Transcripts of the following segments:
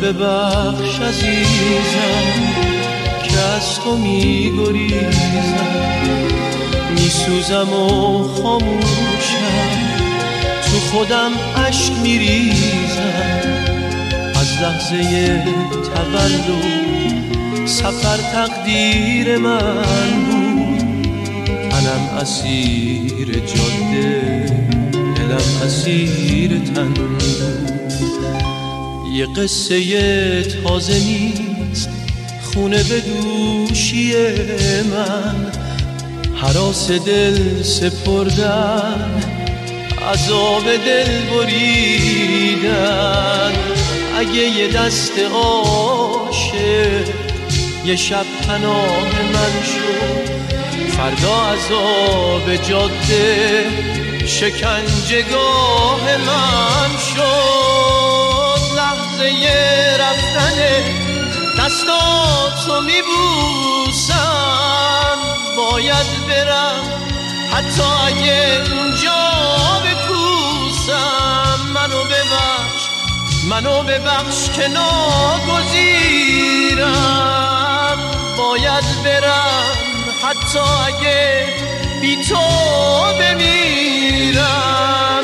ببخش عزیزم که از تو میگریزم، میسوزم و خاموشم، تو خودم اشک میریزم. از لحظه تولد سفر تقدیر من بود، منم اسیر جاده، دلم اسیر تن بود. یه قصه تازه نیست خونه به دوشی من، هراس دل سپردن، عذاب دل بریدن. اگه یه دست عاشق یه شب پناه من شد، فردا عذاب جاده شکنجهگاه من شد. لحظه رفتن دستاتو میبوسم، باید برم حتی اگه اونجا بپوسم. منو ببخش که ناگزیرم، باید برم حتی اگه بی تو بمیرم.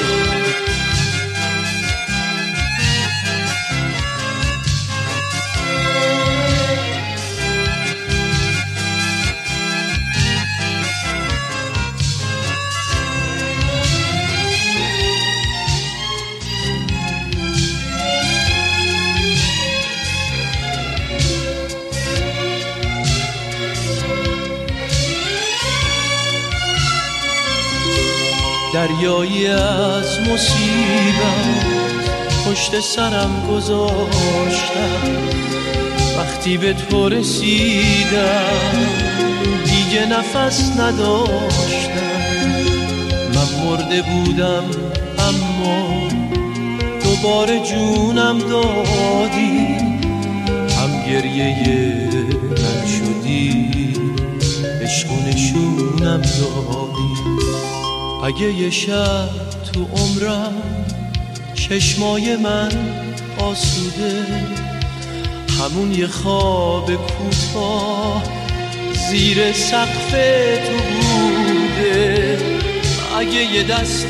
دریایی از مصیبت پشت سرم گذاشتم، وقتی به تو رسیدم دیگه نفس نداشتم. من مرده بودم اما دوباره جونم دادی، هم گریه من شدی، عشق و نشونم دادی. اگه یه شب تو عمرم چشمای من آسوده، همون یه خواب کوتاه زیر سقف تو بوده. اگه یه دست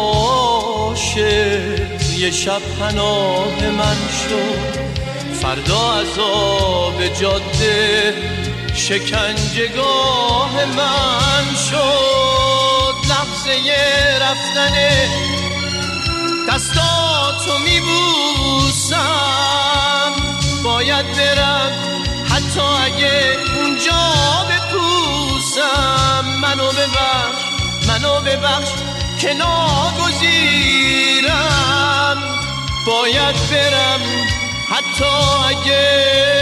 عاشق یه شب پناه من شد، فردا عذاب جاده شکنجهگاه من شد. لحظه رفتن دستاتو میبوسم، باید برم حتی اگه اونجا بپوسم. منو ببخش که ناگزیرم، باید برم حتی اگه